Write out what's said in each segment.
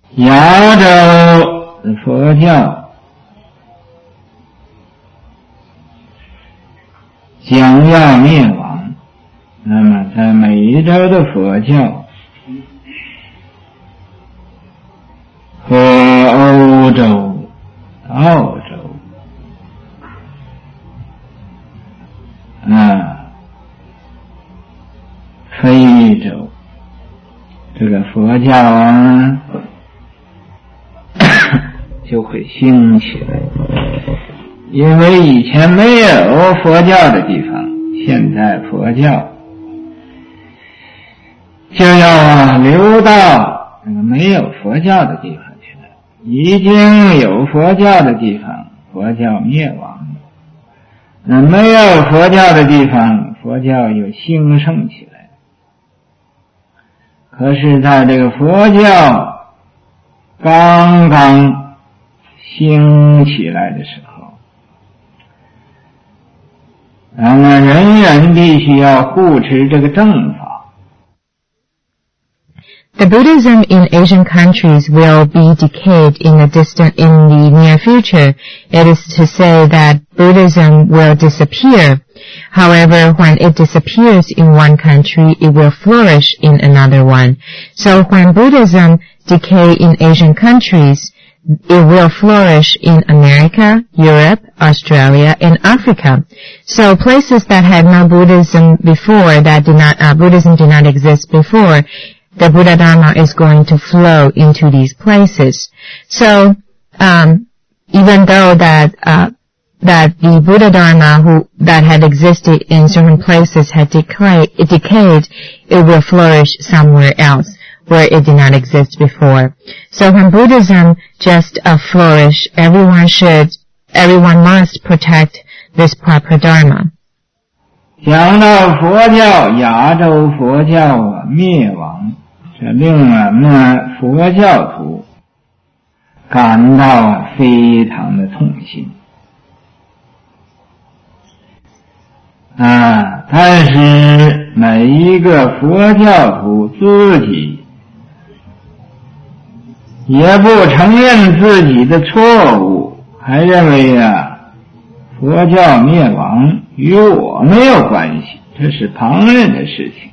亚洲的佛教将要灭亡，那么在美洲的佛教和欧洲、澳洲非洲，这个佛教就会兴起来，因为以前没有佛教的地方，现在佛教就要流到那个没有佛教的地方去了。已经有佛教的地方，佛教灭亡了；那没有佛教的地方，佛教又兴盛起来。可是在这个佛教刚刚兴起来的时候，那么人人必须要护持这个正法。 The Buddhism in Asian countries will be decayed in the near future. It is to say that Buddhism will disappear. However, when it disappears in one country, it will flourish in another one. So when Buddhism decay in Asian countries, it will flourish in America, Europe, Australia, and Africa. So places that had no Buddhism before, Buddhism did not exist before, the Buddha Dharma is going to flow into these places. So, even though that the Buddha Dharma that had existed in certain places had decayed, it will flourish somewhere else where it did not exist before. So when Buddhism just flourish, everyone must protect this proper Dharma. 讲到佛教，亚洲佛教灭亡，这令我们佛教徒感到非常的痛心。但是每一个佛教徒自己也不承认自己的错误，还认为佛教灭亡与我没有关系，这是旁人的事情。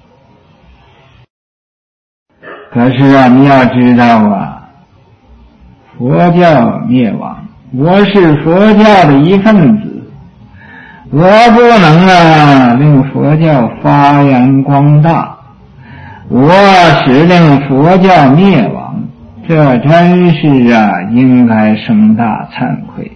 可是你要知道佛教灭亡，我是佛教的一份子，我不能令佛教发扬光大，我使令佛教灭亡，这真是应该生大惭愧，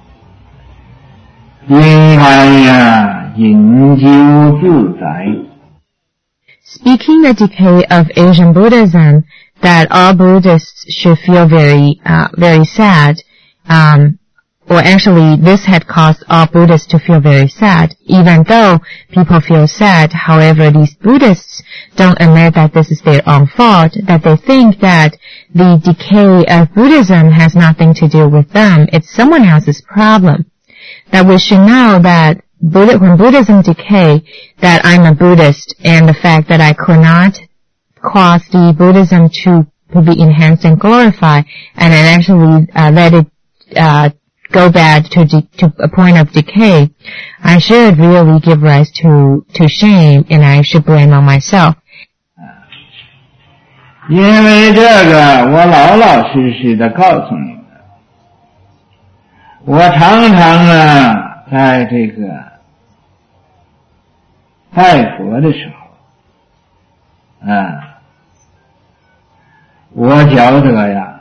应该引咎自宰。 Speaking the decay of Asian Buddhism, that all Buddhists should feel very sad, or actually this had caused all Buddhists to feel very sad. Even though people feel sad, however, these Buddhists don't admit that this is their own fault, that they think that the decay of Buddhism has nothing to do with them, it's someone else's problem. That we should know that when Buddhism decay, that I'm a Buddhist, and the fact that I could not cause the Buddhism to be enhanced and glorified, and I actually let it go bad to a point of decay, I should really give rise to shame, and I should blame on myself. 因为这个我老老实实的告诉你们，我常常在这个拜佛的时候我觉得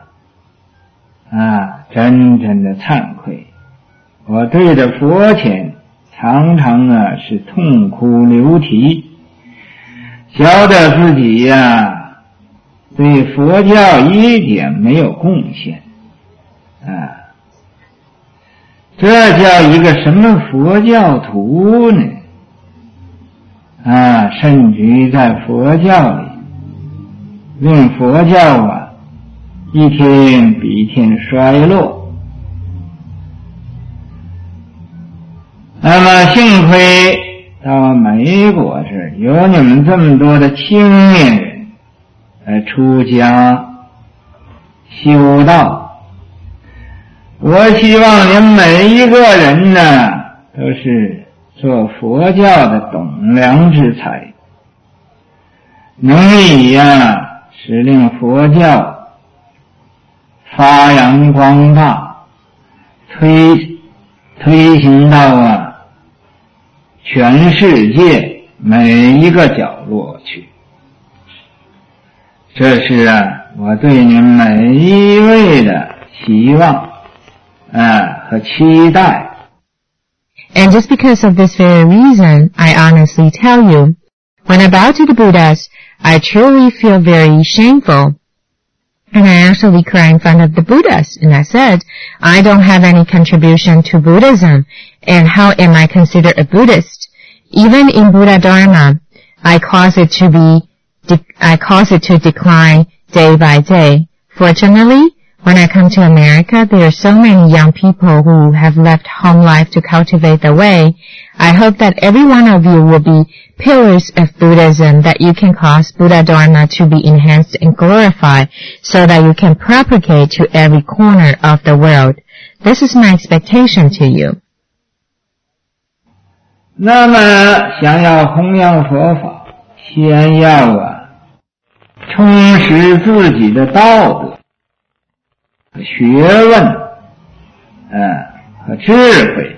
真正的惭愧，我对着佛前常常是痛哭流涕，觉得自己对佛教一点没有贡献这叫一个什么佛教徒呢？甚至于在佛教里令佛教一天比一天衰落。那么幸亏到美国这儿有你们这么多的青年人出家修道。我希望您每一个人呢，都是做佛教的栋梁之才，能以使令佛教发扬光大，推行到全世界每一个角落去。这是我对您每一位的希望和期待。 And just because of this very reason, I honestly tell you, when I bow to the Buddhas, I truly feel very shameful. And I actually cried in front of the Buddhas, and I said, I don't have any contribution to Buddhism, and how am I considered a Buddhist? Even in Buddha Dharma, I cause it to decline day by day. Fortunately, when I come to America, there are so many young people who have left home life to cultivate the way. I hope that every one of you will be pillars of Buddhism, that you can cause Buddha Dharma to be enhanced and glorified, so that you can propagate to every corner of the world. This is my expectation to you. 那么想要弘扬佛法，先要充实自己的道德、学问和智慧。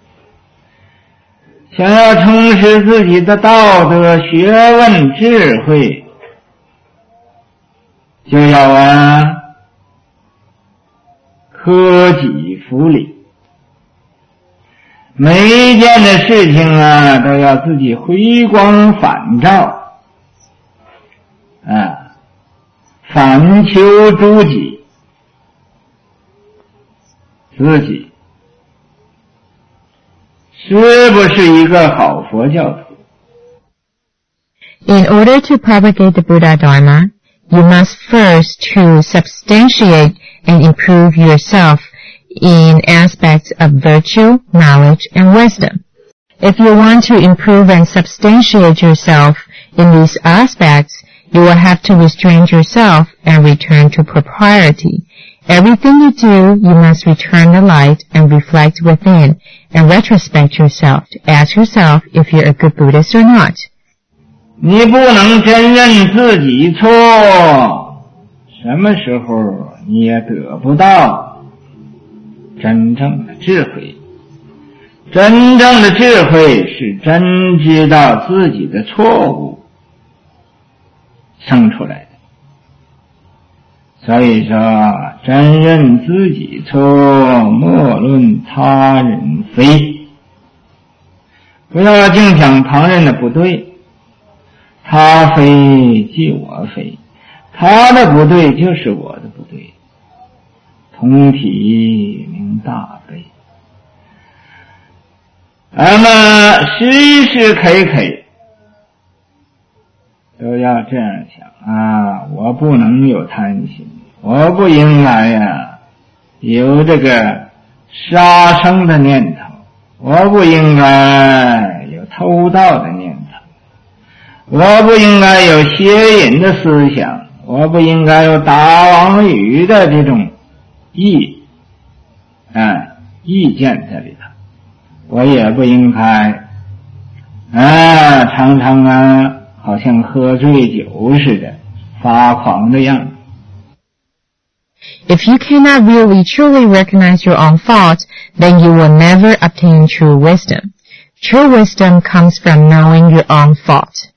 想要充实自己的道德、学问、智慧，就要科己服礼。每一件的事情都要自己回光返照，反求诸己，自己是不是一个好佛教徒？ In order to propagate the Buddha Dharma, you must first to substantiate and improve yourself in aspects of virtue, knowledge, and wisdom. If you want to improve and substantiate yourself in these aspects, you will have to restrain yourself and return to propriety. Everything you do, you must return the light and reflect within and retrospect yourself to ask yourself if you're a good Buddhist or not. 你不能真认自己错，什么时候你也得不到真正的智慧。真正的智慧是真知道自己的错误生出来的。所以说，真认自己错，莫论他人非。不要净想旁人的不对，他非即我非，他的不对就是我的不对，同体明大悲。那么时时刻刻都要这样想我不能有贪心，我不应该有这个杀生的念头，我不应该有偷盗的念头，我不应该有邪淫的思想，我不应该有打妄语的这种意见在里头，我也不应该常常好像喝醉酒似的发狂的样子。 If you cannot really truly recognize your own fault, then you will never obtain true wisdom. True wisdom comes from knowing your own fault.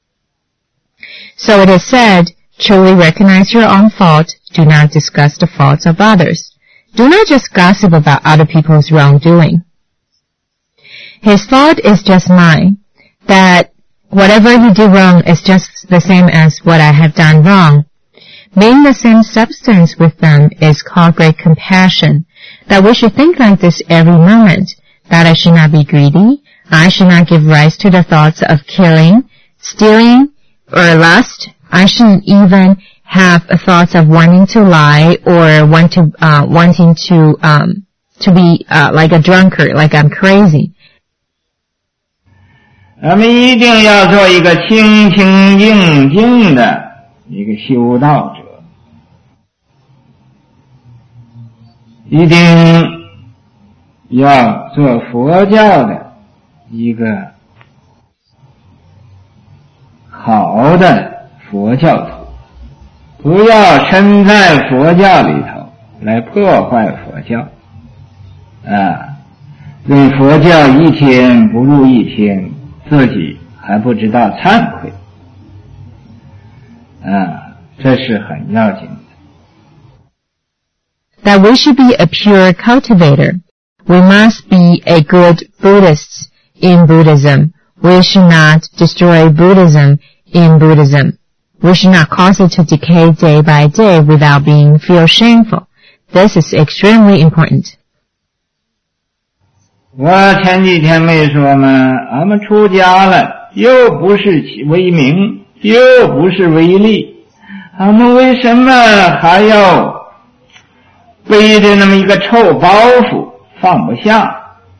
So it is said, truly recognize your own fault, do not discuss the faults of others. Do not just gossip about other people's wrongdoing. His fault is just mine, that whatever you do wrong is just the same as what I have done wrong. Being the same substance with them is called great compassion, that we should think like this every moment, that I should not be greedy, I should not give rise to the thoughts of killing, stealing, or lust. I shouldn't even have thoughts of wanting to lie or wanting to be like a drunkard, like I'm crazy. 咱们一定要做一个清清静静的一个修道者。 一定要做佛教的一个好的佛教徒，不要身在佛教里头来破坏佛教用佛教一天不如一天，自己还不知道忏悔这是很要紧的。 That we should be a pure cultivator. We must be a good Buddhist in Buddhism. We should not destroy Buddhism in Buddhism. We should not cause it to decay day by day without feel shameful. This is extremely important. 我前几天没说吗？俺们出家了，又不是为名，又不是为利，俺们为什么还要背着那么一个臭包袱放不下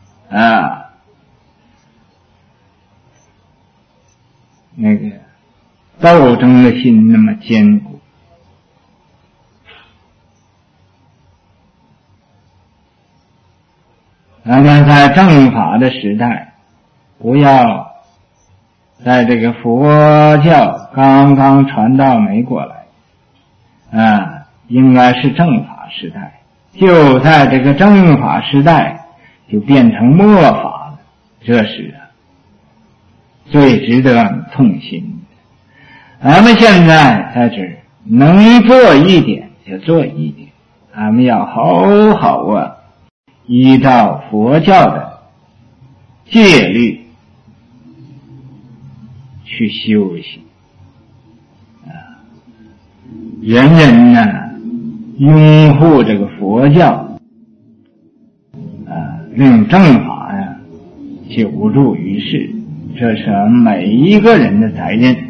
那个斗争的心那么坚固。咱们在正法的时代，不要在这个佛教刚刚传到美国来应该是正法时代，就在这个正法时代就变成末法了，这是最值得痛心的。咱们现在在这儿能做一点就做一点，咱们要好好依照佛教的戒律去修行人人拥护这个佛教令正法久住于世，这是每一个人的责任。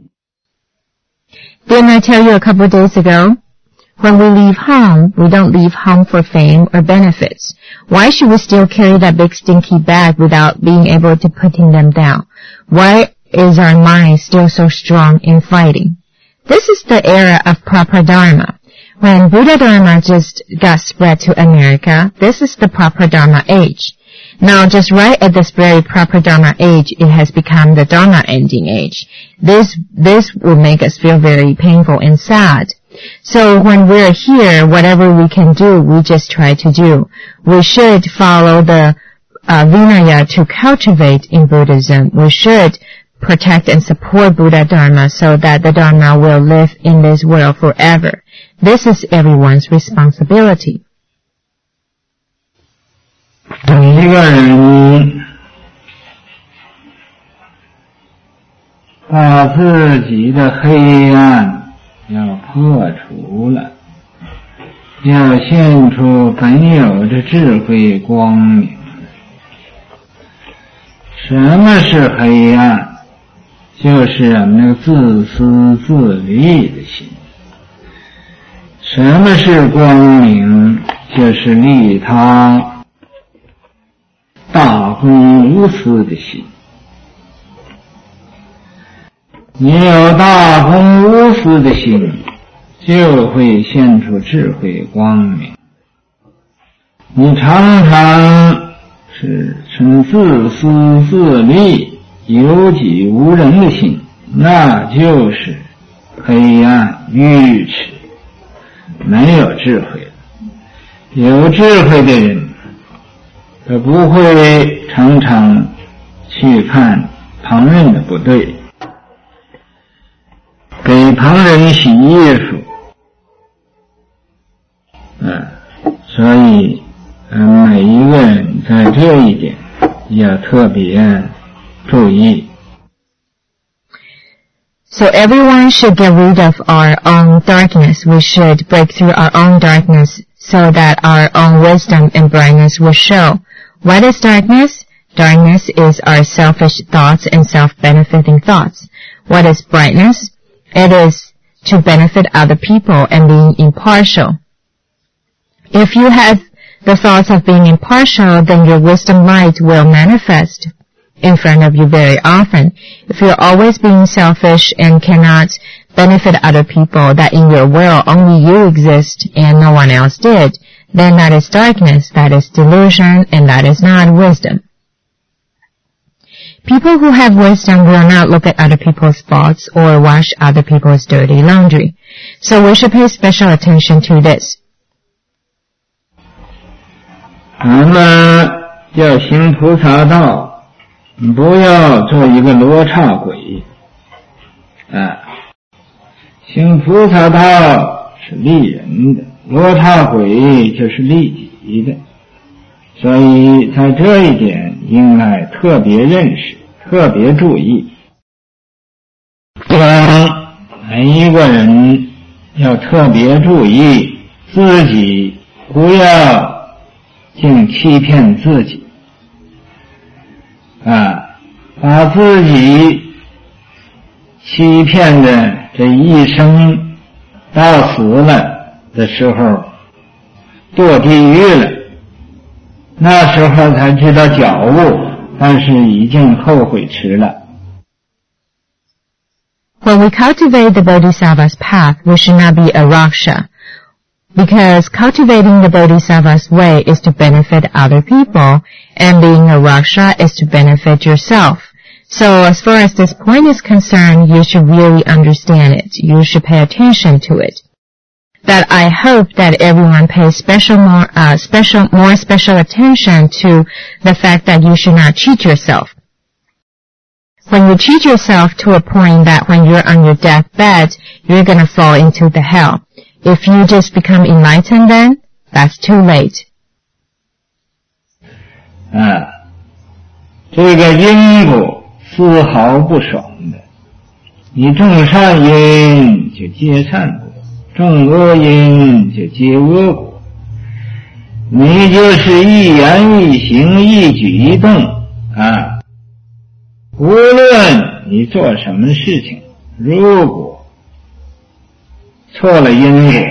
Didn't I tell you a couple of days ago? When we leave home, we don't leave home for fame or benefits. Why should we still carry that big stinky bag without being able to putting them down? Why is our mind still so strong in fighting? This is the era of proper dharma. When Buddha Dharma just got spread to America, this is the proper Dharma age. Now, just right at this very proper Dharma age, it has become the Dharma ending age. This will make us feel very painful and sad. So when we're here, whatever we can do, we just try to do. We should follow the Vinaya to cultivate in Buddhism. We should protect and support Buddha Dharma so that the Dharma will live in this world forever. This is everyone's responsibility. 每一个人把自己的黑暗要破除了，要现出本有的智慧光明。什么是黑暗？就是那个自私自利的心。什么是光明？就是利他大公无私的心。你有大公无私的心，就会现出智慧光明。你常常是存自私自利、有己无人的心，那就是黑暗愚痴，没有智慧了。有智慧的人他不会常常去看旁人的不对，给旁人洗衣服所以每一个人在这一点要特别注意。 So everyone should get rid of our own darkness. We should break through our own darkness so that our own wisdom and brightness will show. What is darkness? Darkness is our selfish thoughts and self-benefiting thoughts. What is brightness? It is to benefit other people and being impartial. If you have the thoughts of being impartial, then your wisdom light will manifest in front of you very often. If you're always being selfish and cannot benefit other people, that in your world only you exist and no one else did, then that is darkness, that is delusion, and that is not wisdom. People who have wisdom will not look at other people's faults or wash other people's dirty laundry. So we should pay special attention to this. 咱们要行菩萨道，不要做一个罗刹鬼。行菩萨道是利人的，罗刹鬼就是利己的。所以在这一点应该特别认识，特别注意。每一个人要特别注意自己，不要净欺骗自己把自己欺骗的这一生到死了的时候堕地狱了，那时候才知道觉悟，但是已经后悔迟了。 When we cultivate the Bodhisattva's path, we should not be a Raksha, because cultivating the Bodhisattva's way is to benefit other people, and being a Raksha is to benefit yourself. So as far as this point is concerned, you should really understand it. You should pay attention to it. That I hope that everyone pays more special attention to the fact that you should not cheat yourself. When you cheat yourself to a point that when you're on your deathbed, you're gonna fall into the hell. If you just become enlightened then, that's too late. 这个因果丝毫不爽的，你种善因就结善果，种恶因就结恶果。你就是一言一行一举一动无论你做什么事情，如果错了因果，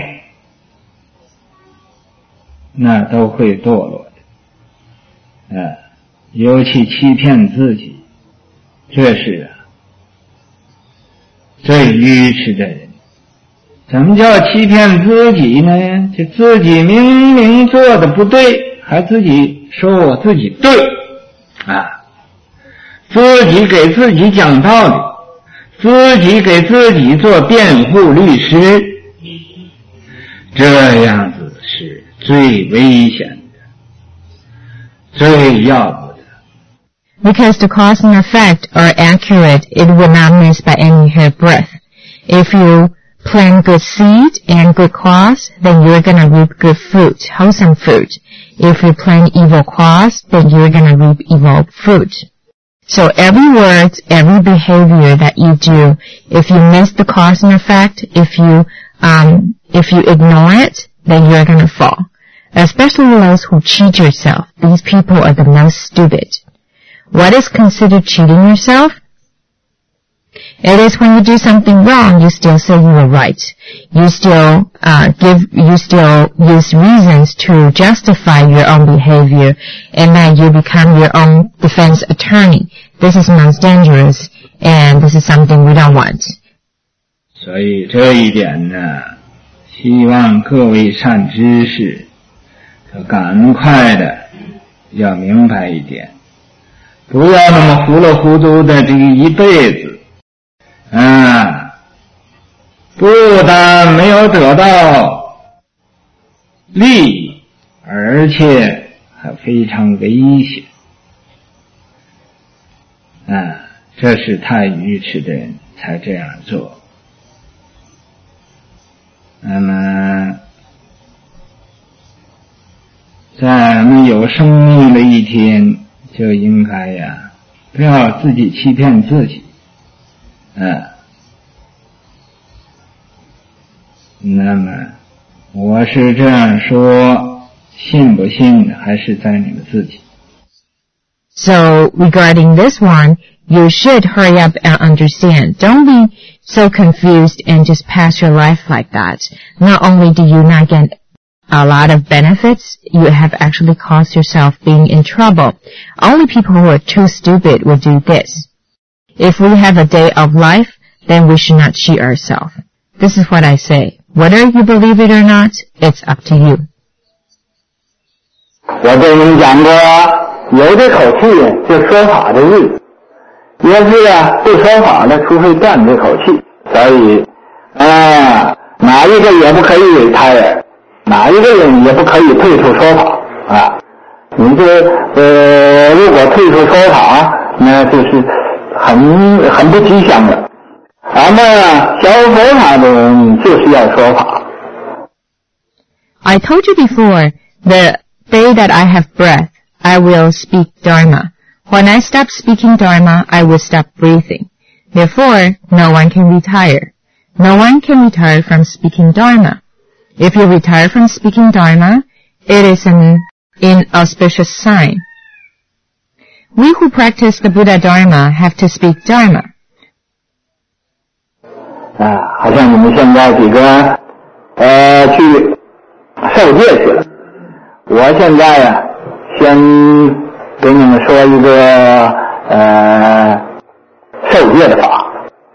那都会堕落的尤其欺骗自己，这是最愚痴的人。怎么叫欺骗自己呢？就自己明明做的不对，还自己说我自己对自己给自己讲道理，自己给自己做辩护律师，这样子是最危险的，最要不得。 Because the cause and effect are accurate, it will not miss by any hairbreadth. If you plant good seed and good cause, then you're gonna reap good fruit, wholesome fruit. If you plant evil cause, then you're gonna reap evil fruit. So every word, every behavior that you do, if you miss the cause and effect, if you ignore it, then you're gonna fall. Especially those who cheat yourself. These people are the most stupid. What is considered cheating yourself? It is when you do something wrong, you still say you were right. You still use reasons to justify your own behavior, and then you become your own defense attorney. This is most dangerous, and this is something we don't want. 所以这一点呢，希望各位善知识赶快的要明白一点，不要那么糊里糊涂的这个一辈子不但没有得到利益，而且还非常危险这是太愚痴的人才这样做。那么在我们有生命的一天，就应该不要自己欺骗自己那么我是这样说，信不信还是在你们自己。 So regarding this one, you should hurry up and understand. Don't be so confused and just pass your life like that. Not only do you not get a lot of benefits, you have actually caused yourself being in trouble. Only people who are too stupid will do this. If we have a day of life, then we should not cheat ourselves. This is what I say. Whether you believe it or not, it's up to you. 我给你们讲过，有这口气就说法的意思，要是不说法了，除非断这口气。所以哪一个也不可以retire，哪一个人也不可以退出说法啊。你这如果退出说法，那就是很不吉祥的。咱们学佛法的人就是要说法。 I told you before, the day that I have breath, I will speak Dharma. When I stop speaking Dharma, I will stop breathing. Therefore, no one can retire. No one can retire from speaking Dharma. If you retire from speaking Dharma, it is an inauspicious sign. We who practice the Buddha Dharma have to speak Dharma. 好像你们现在几个去受戒去了。我现在先给你们说一个受戒的法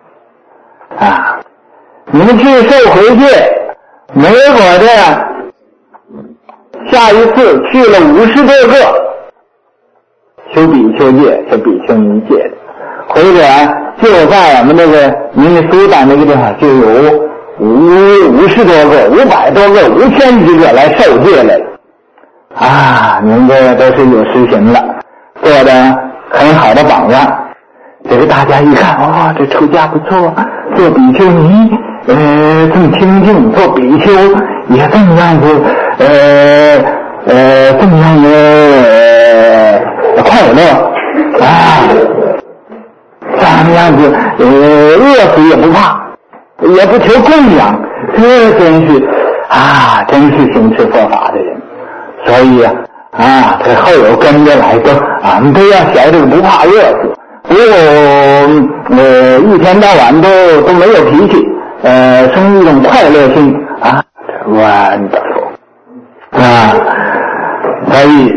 你们去受回戒，美国的下一次去了50多个修比丘戒、修比丘尼戒的，或者就在我们那个明尼苏达那个地方就有50多个、500多个、5000几个来受戒来了你们这都是有实行了，做的很好的榜样。这个大家一看，这出家不错，做比丘尼这么清净，做比丘也这么样子这么样的快乐这么样子饿死也不怕，也不求供养，这真是行持佛法的人。所以这后有跟着来的俺们都要学这个不怕饿死，不一天到晚都没有脾气，生一种快乐心wonderful所以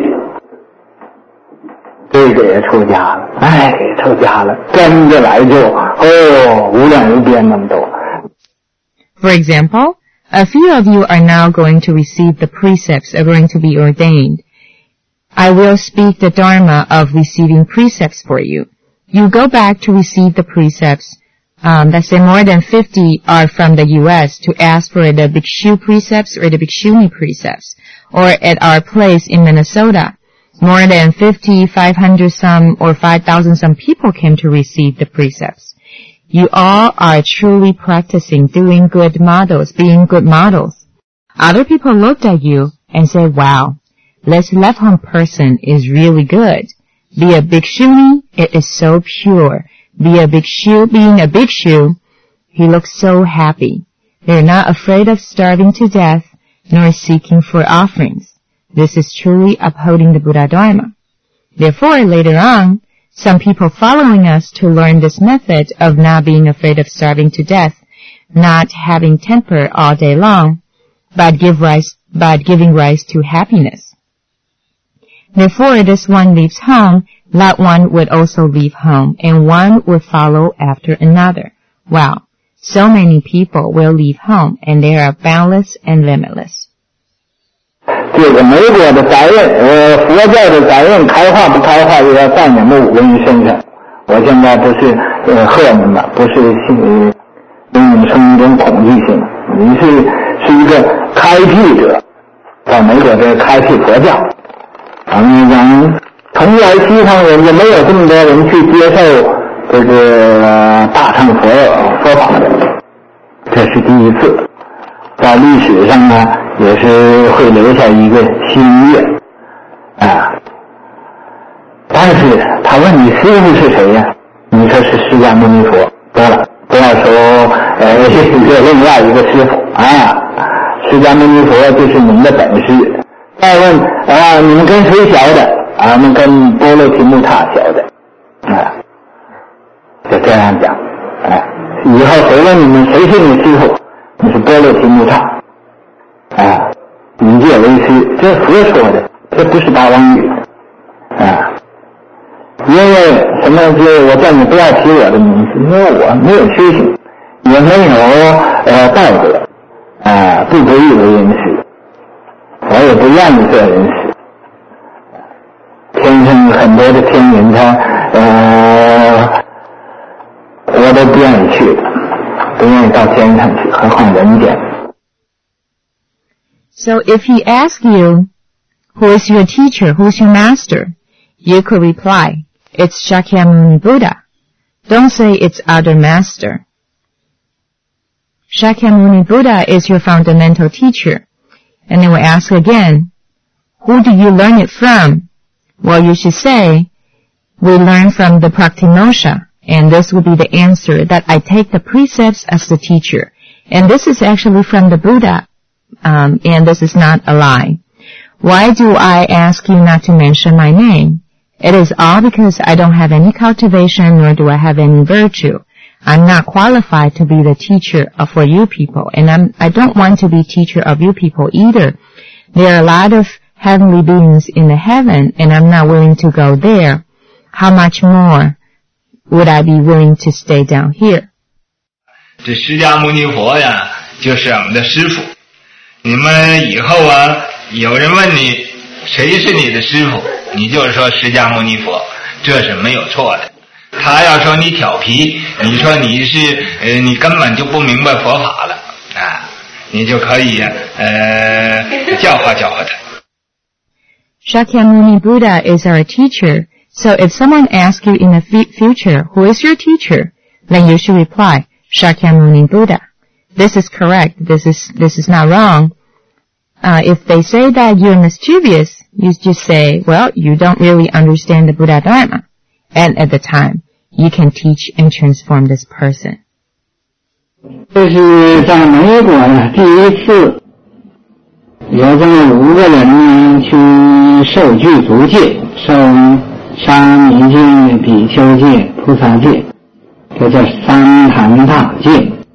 这个也出家了，出家了，跟着来就无量无边那么多。 For example, a few of you are now going to receive the precepts are going to be ordained. I will speak the Dharma of receiving precepts for you. You go back to receive the precepts. Let's say more than 50 are from the U.S. to ask for the Bhikshu precepts or the Bhikshuni precepts. Or at our place in Minnesota, more than 50, 500 some or 5,000 some people came to receive the precepts. You all are truly practicing, doing good models, being good models. Other people looked at you and said, wow, this left-hand person is really good. Be a bhikshuni, it is so pure. Being a bhikshu, he looks so happy. They're not afraid of starving to death, nor seeking for offerings. This is truly upholding the Buddha Dharma. Therefore, later on, some people following us to learn this method of not being afraid of starving to death, not having temper all day long, but giving rise to happiness. Therefore, this one leaves home, that one would also leave home, and one would follow after another. Wow, so many people will leave home, and they are boundless and limitless. 这个美国的责任佛教的责任开化不开化，也要在你们5个人身上。我现在不是吓你们，不是令你们生一种恐惧性，你是一个开辟者，在美国这开辟佛教。咱们讲从来西方人就没有这么多人去接受这个大乘佛法的，这是第一次。在历史上呢，也是会留下一个心愿但是他问你师父是谁呀？你说是释迦牟尼佛，得了，不要说另外一个师父释迦牟尼佛就是你们的本师。再问你们跟谁学的？我们跟波罗提木塔学的就这样讲以后谁问你们谁是你师父？你是波罗提木塔以戒为师，这佛说的，这不是大妄语因为什么？就我叫你不要提我的名字，因为我没有修行，也没有道德不可以为人师，我也不愿意做人师天上很多的天人我都不愿意去，不愿意到天上去，何况人间。 So if he asks you, who is your teacher, who's your master, you could reply, it's Shakyamuni Buddha. Don't say it's other master. Shakyamuni Buddha is your fundamental teacher. And then we ask again, who do you learn it from? Well, you should say, we learn from the Praktimosha. And this will be the answer, that I take the precepts as the teacher. And this is actually from the Buddha, and this is not a lie. Why do I ask you not to mention my name? It is all because I don't have any cultivation, nor do I have any virtue. I'm not qualified to be the teacher for you people, and I don't want to be teacher of you people either. There are a lot of heavenly beings in the heaven, and I'm not willing to go there. How much more would I be willing to stay down here? 这释迦牟尼佛呀，就是我们的师父。你们以后啊，有人问你谁是你的师父，你就说释迦牟尼佛，这是没有错的。他要说你调皮，你说你根本就不明白佛法了啊，你就可以教化教化他。 Shakyamuni Buddha is our teacher. So if someone asks you in the future, who is your teacher? Then you should reply, Shakyamuni Buddha. This is correct. This is not wrong. If they say that you're mischievous, you just say, well, you don't really understand the Buddha Dharma. And at the time, you can teach and transform this person. 这是在美国呢，第一次有这么5个人呢去受具足戒，受沙弥戒、比丘戒、菩萨戒，这叫三坛大戒。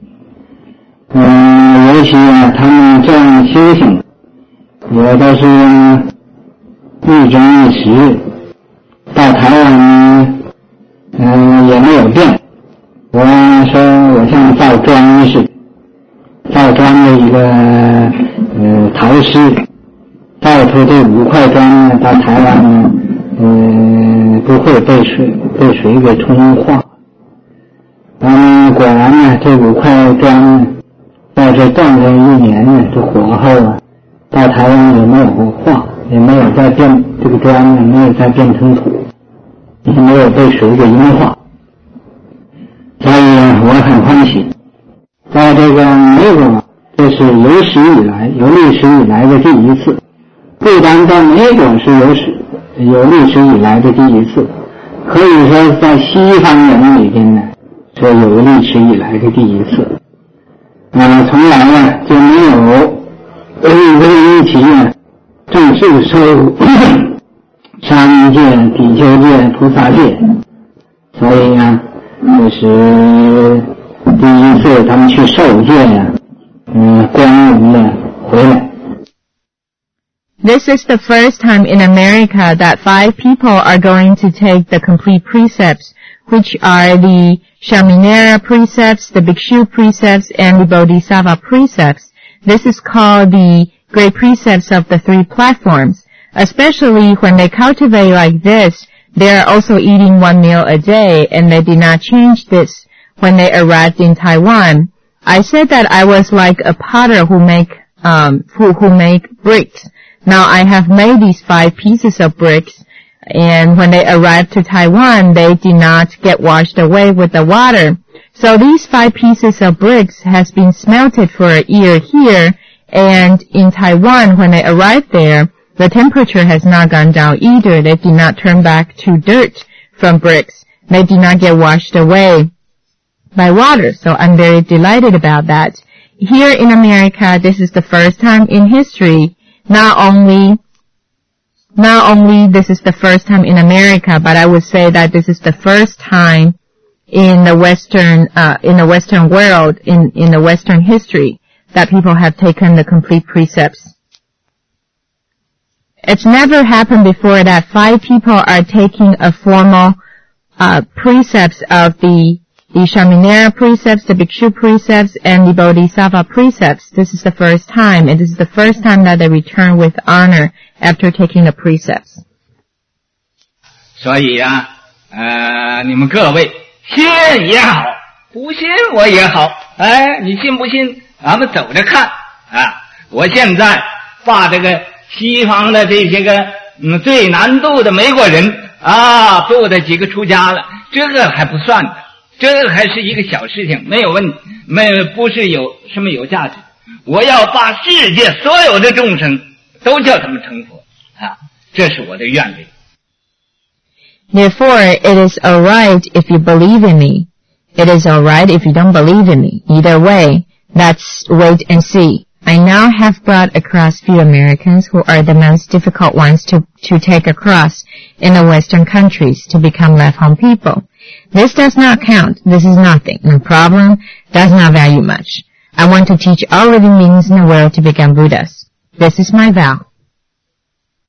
尤其他们这样修行，也都是一真一实。到台湾也没有变。我说我像造砖似的，造砖的一个陶师，造出这5块砖呢，到台湾呢。不会被水给冲化。果然呢，这5块砖呢，在这锻炼1年呢，这火候啊，到台湾也没有化，也没有再变，这个砖呢没有再变成土，也没有被水给融化。所以我很欢喜，在这个美国，这是有历史以来的第一次，不单在美国是有历史以来的第一次，可以说在西方人里边呢是有历史以来的第一次。从来呢就没有一起呢正式受沙弥戒、比丘戒、菩萨戒，所以呢这是第一次他们去受戒呀，光荣的回来。 This is the first time in America that 5 people are going to take the complete precepts, which are the Shaminera precepts, the Bhikshu precepts, and the Bodhisattva precepts. This is called the great precepts of the 3 platforms. Especially when they cultivate like this, they are also eating 1 meal a day, and they did not change this when they arrived in Taiwan. I said that I was like a potter who make bricks. Now I have made these 5 pieces of bricks, and when they arrived to Taiwan, they did not get washed away with the water. So these 5 pieces of bricks has been smelted for a year here, and in Taiwan, when they arrived there, the temperature has not gone down either. They did not turn back to dirt from bricks. They did not get washed away by water. So I'm very delighted about that. Here in America, this is the first time in history. Not only this is the first time in America, but I would say that this is the first time in the Western world, in the Western history, that people have taken the complete precepts. It's never happened before that 5 people are taking a formal precepts of the Shaminera precepts, the Bhikshu precepts, and the Bodhisattva precepts. This is the first time, and this is the first time that they return with honor after taking the precepts. 所以啊，你们各位信也好，不信我也好，你信不信咱们走着看啊。我现在把这个西方的这些个最难度的美国人啊，度的几个出家了，这个还不算的，这个还是一个小事情，没有问题，不是有什么有价值。我要把世界所有的众生都叫他们成佛啊，这是我的愿力。 Therefore, it is all right if you believe in me. It is all right if you don't believe in me. Either way, let's wait and see. I now have brought across few Americans who are the most difficult ones to take across in the Western countries to become left-home people. This does not count. This is nothing. No problem. Does not value much. I want to teach all living beings in the world to become Buddhas. This is my vow.